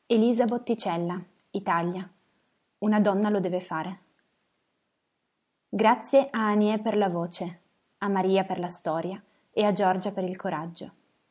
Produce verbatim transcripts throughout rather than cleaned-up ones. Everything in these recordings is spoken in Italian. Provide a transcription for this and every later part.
Elisa Botticella, Italia. Una donna lo deve fare. Grazie a Anie per la voce, a Maria per la storia e a Giorgia per il coraggio.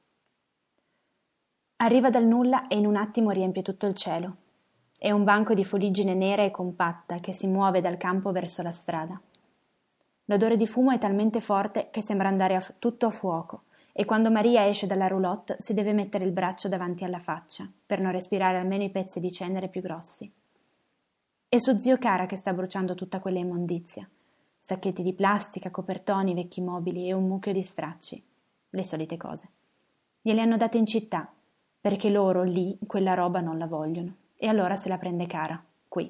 Arriva dal nulla e in un attimo riempie tutto il cielo. È un banco di fuliggine nera e compatta che si muove dal campo verso la strada. L'odore di fumo è talmente forte che sembra andare a f- tutto a fuoco, e quando Maria esce dalla roulotte si deve mettere il braccio davanti alla faccia per non respirare almeno i pezzi di cenere più grossi. È suo zio Cara che sta bruciando tutta quella immondizia. Sacchetti di plastica, copertoni, vecchi mobili e un mucchio di stracci. Le solite cose. Gliele hanno date in città, perché loro lì quella roba non la vogliono, e allora se la prende Cara, qui.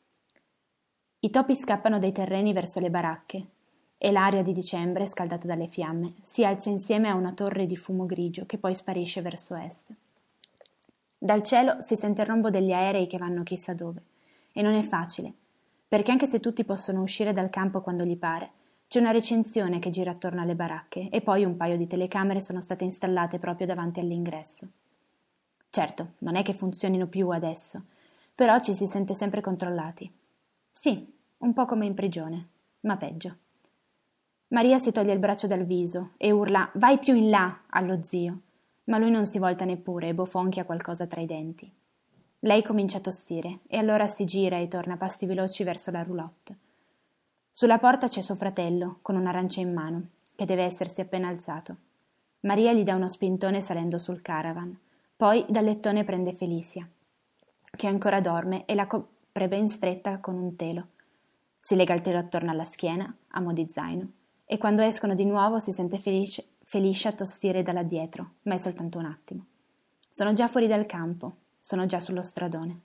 I topi scappano dai terreni verso le baracche, e l'aria di dicembre, scaldata dalle fiamme, si alza insieme a una torre di fumo grigio che poi sparisce verso est. Dal cielo si sente il rombo degli aerei che vanno chissà dove, e non è facile, perché anche se tutti possono uscire dal campo quando gli pare, c'è una recinzione che gira attorno alle baracche e poi un paio di telecamere sono state installate proprio davanti all'ingresso. Certo, non è che funzionino più adesso, però ci si sente sempre controllati. Sì, un po' come in prigione, ma peggio. Maria si toglie il braccio dal viso e urla «Vai più in là!» allo zio, ma lui non si volta neppure e bofonchia qualcosa tra i denti. Lei comincia a tossire e allora si gira e torna a passi veloci verso la roulotte. Sulla porta c'è suo fratello, con un'arancia in mano, che deve essersi appena alzato. Maria gli dà uno spintone salendo sul caravan, poi dal lettone prende Felicia, che ancora dorme, e la copre ben stretta con un telo. Si lega il telo attorno alla schiena, a mo' di zaino, e quando escono di nuovo si sente Felice, Felicia tossire da là dietro, ma è soltanto un attimo. Sono già fuori dal campo, sono già sullo stradone.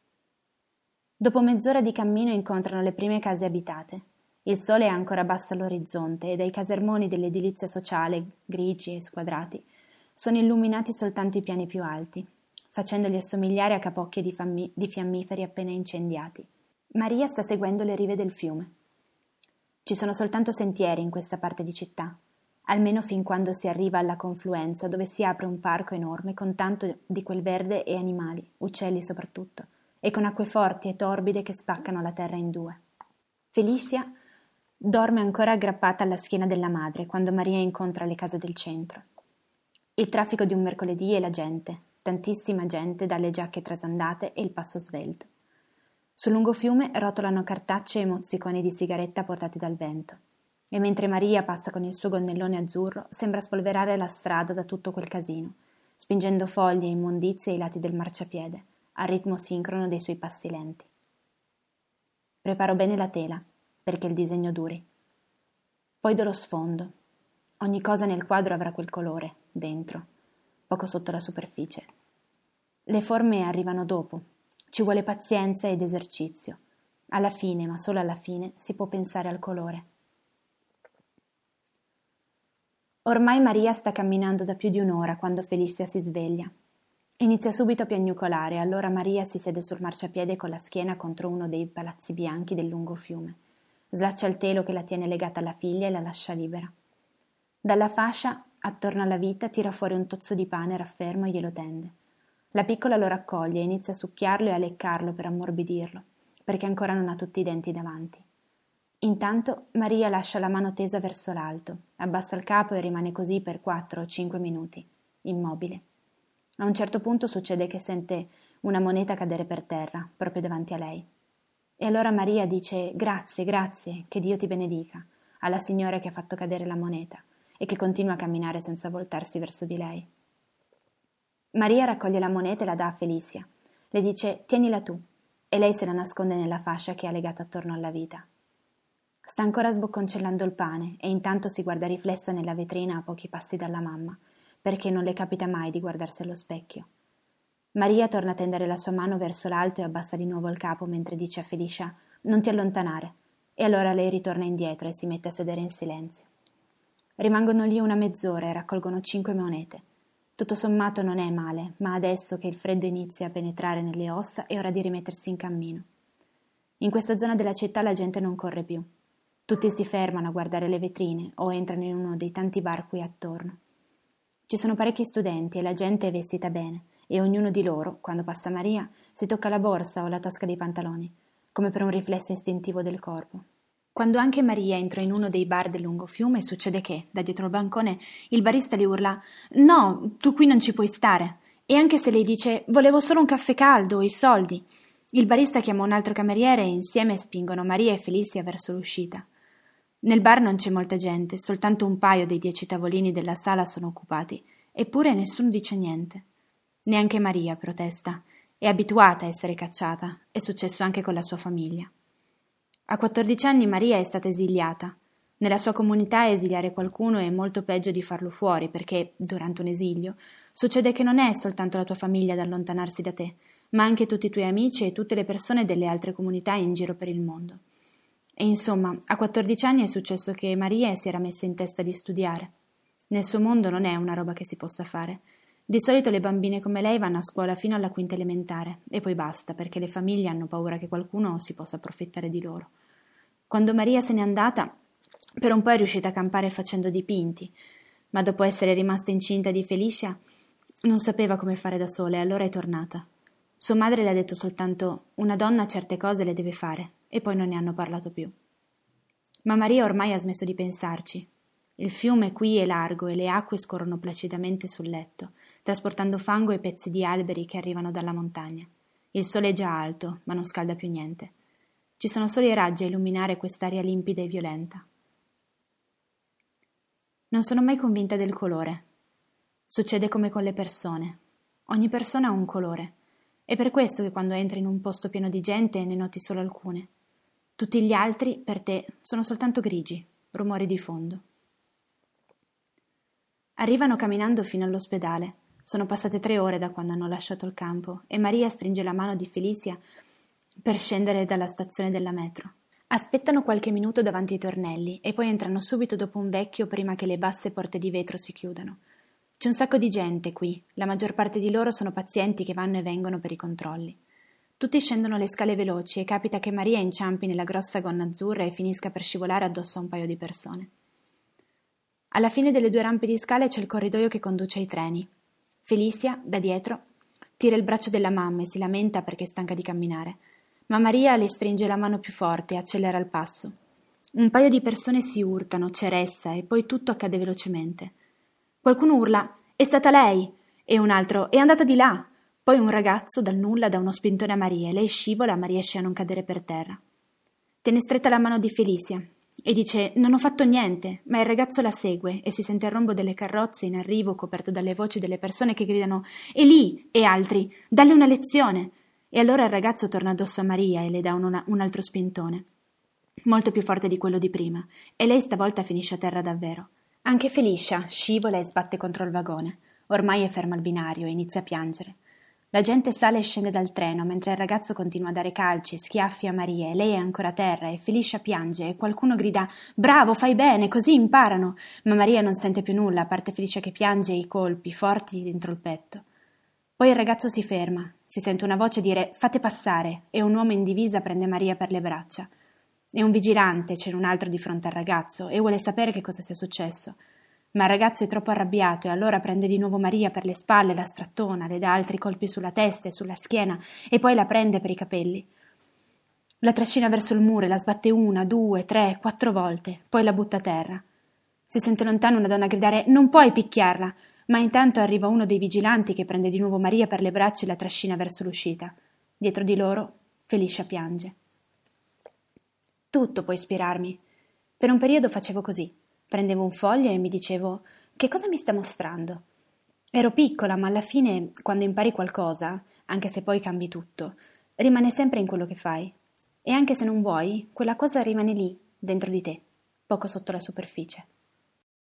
Dopo mezz'ora di cammino incontrano le prime case abitate. Il sole è ancora basso all'orizzonte e dai casermoni dell'edilizia sociale, grigi e squadrati, sono illuminati soltanto i piani più alti, facendoli assomigliare a capocchie di, fammi- di fiammiferi appena incendiati. Maria sta seguendo le rive del fiume. Ci sono soltanto sentieri in questa parte di città, almeno fin quando si arriva alla confluenza dove si apre un parco enorme con tanto di quel verde e animali, uccelli soprattutto, e con acque forti e torbide che spaccano la terra in due. Felicia dorme ancora aggrappata alla schiena della madre quando Maria incontra le case del centro. Il traffico di un mercoledì e la gente, tantissima gente dalle giacche trasandate e il passo svelto. Sul lungo fiume rotolano cartacce e mozziconi di sigaretta portati dal vento, e mentre Maria passa con il suo gonnellone azzurro sembra spolverare la strada da tutto quel casino, spingendo foglie e immondizie ai lati del marciapiede, al ritmo sincrono dei suoi passi lenti. Preparo bene la tela, perché il disegno duri. Poi do lo sfondo. Ogni cosa nel quadro avrà quel colore, dentro, poco sotto la superficie. Le forme arrivano dopo. Ci vuole pazienza ed esercizio. Alla fine, ma solo alla fine, si può pensare al colore. Ormai Maria sta camminando da più di un'ora quando Felicia si sveglia. Inizia subito a piagnucolare, allora Maria si siede sul marciapiede con la schiena contro uno dei palazzi bianchi del lungo fiume. Slaccia il telo che la tiene legata alla figlia e la lascia libera. Dalla fascia, attorno alla vita, tira fuori un tozzo di pane raffermo e glielo tende. La piccola lo raccoglie e inizia a succhiarlo e a leccarlo per ammorbidirlo, perché ancora non ha tutti i denti davanti. Intanto Maria lascia la mano tesa verso l'alto, abbassa il capo e rimane così per quattro o cinque minuti, immobile. A un certo punto succede che sente una moneta cadere per terra, proprio davanti a lei. E allora Maria dice «Grazie, grazie, che Dio ti benedica», alla signora che ha fatto cadere la moneta e che continua a camminare senza voltarsi verso di lei. Maria raccoglie la moneta e la dà a Felicia. Le dice «Tienila tu», e lei se la nasconde nella fascia che ha legato attorno alla vita. Sta ancora sbocconcellando il pane e intanto si guarda riflessa nella vetrina a pochi passi dalla mamma, perché non le capita mai di guardarsi allo specchio. Maria torna a tendere la sua mano verso l'alto e abbassa di nuovo il capo mentre dice a Felicia «Non ti allontanare», e allora lei ritorna indietro e si mette a sedere in silenzio. Rimangono lì una mezz'ora e raccolgono cinque monete. Tutto sommato non è male, ma adesso che il freddo inizia a penetrare nelle ossa è ora di rimettersi in cammino. In questa zona della città la gente non corre più. Tutti si fermano a guardare le vetrine o entrano in uno dei tanti bar qui attorno. Ci sono parecchi studenti e la gente è vestita bene e ognuno di loro, quando passa Maria, si tocca la borsa o la tasca dei pantaloni, come per un riflesso istintivo del corpo. Quando anche Maria entra in uno dei bar del lungofiume, succede che, da dietro il bancone, il barista le urla «No, tu qui non ci puoi stare!» E anche se lei dice «Volevo solo un caffè caldo o i soldi», il barista chiama un altro cameriere e insieme spingono Maria e Felicia verso l'uscita. Nel bar non c'è molta gente, soltanto un paio dei dieci tavolini della sala sono occupati, eppure nessuno dice niente. Neanche Maria protesta. È abituata a essere cacciata, è successo anche con la sua famiglia. A quattordici anni Maria è stata esiliata. Nella sua comunità esiliare qualcuno è molto peggio di farlo fuori, perché, durante un esilio, succede che non è soltanto la tua famiglia ad allontanarsi da te, ma anche tutti i tuoi amici e tutte le persone delle altre comunità in giro per il mondo. E insomma, a quattordici anni è successo che Maria si era messa in testa di studiare. Nel suo mondo non è una roba che si possa fare. Di solito le bambine come lei vanno a scuola fino alla quinta elementare e poi basta, perché le famiglie hanno paura che qualcuno si possa approfittare di loro. Quando Maria se n'è andata, per un po' è riuscita a campare facendo dipinti, ma dopo essere rimasta incinta di Felicia non sapeva come fare da sola e allora è tornata. Sua madre le ha detto soltanto «Una donna certe cose le deve fare» e poi non ne hanno parlato più. Ma Maria ormai ha smesso di pensarci. Il fiume qui è largo e le acque scorrono placidamente sul letto, trasportando fango e pezzi di alberi che arrivano dalla montagna. Il sole è già alto, ma non scalda più niente. Ci sono solo i raggi a illuminare quest'aria limpida e violenta. Non sono mai convinta del colore. Succede come con le persone. Ogni persona ha un colore. È per questo che quando entri in un posto pieno di gente ne noti solo alcune. Tutti gli altri, per te, sono soltanto grigi, rumori di fondo. Arrivano camminando fino all'ospedale. Sono passate tre ore da quando hanno lasciato il campo e Maria stringe la mano di Felicia per scendere dalla stazione della metro. Aspettano qualche minuto davanti ai tornelli e poi entrano subito dopo un vecchio prima che le basse porte di vetro si chiudano. C'è un sacco di gente qui, la maggior parte di loro sono pazienti che vanno e vengono per i controlli. Tutti scendono le scale veloci e capita che Maria inciampi nella grossa gonna azzurra e finisca per scivolare addosso a un paio di persone. Alla fine delle due rampe di scale c'è il corridoio che conduce ai treni. Felicia, da dietro, tira il braccio della mamma e si lamenta perché è stanca di camminare, ma Maria le stringe la mano più forte e accelera il passo. Un paio di persone si urtano, c'è ressa e poi tutto accade velocemente. Qualcuno urla «È stata lei!» e un altro «È andata di là!» Poi un ragazzo dal nulla dà uno spintone a Maria e lei scivola ma riesce a non cadere per terra. Tiene stretta la mano di Felicia e dice «Non ho fatto niente», ma il ragazzo la segue e si sente il rombo delle carrozze in arrivo coperto dalle voci delle persone che gridano «È lì!» e altri «Dalle una lezione!» E allora il ragazzo torna addosso a Maria e le dà un, un altro spintone, molto più forte di quello di prima, e lei stavolta finisce a terra davvero. Anche Felicia scivola e sbatte contro il vagone. Ormai è ferma al binario e inizia a piangere. La gente sale e scende dal treno, mentre il ragazzo continua a dare calci e schiaffi a Maria e lei è ancora a terra e Felicia piange e qualcuno grida «Bravo, fai bene, così imparano!» Ma Maria non sente più nulla, a parte Felicia che piange e i colpi forti dentro il petto. Poi il ragazzo si ferma, si sente una voce dire «Fate passare» e un uomo in divisa prende Maria per le braccia. È un vigilante, c'è un altro di fronte al ragazzo e vuole sapere che cosa sia successo. Ma il ragazzo è troppo arrabbiato e allora prende di nuovo Maria per le spalle, la strattona, le dà altri colpi sulla testa e sulla schiena e poi la prende per i capelli. La trascina verso il muro e la sbatte una, due, tre, quattro volte, poi la butta a terra. Si sente lontano una donna gridare «Non puoi picchiarla!» Ma intanto arriva uno dei vigilanti che prende di nuovo Maria per le braccia e la trascina verso l'uscita. Dietro di loro Felicia piange. Tutto può ispirarmi. Per un periodo facevo così. Prendevo un foglio e mi dicevo «Che cosa mi sta mostrando?» Ero piccola, ma alla fine, quando impari qualcosa, anche se poi cambi tutto, rimane sempre in quello che fai. E anche se non vuoi, quella cosa rimane lì, dentro di te, poco sotto la superficie.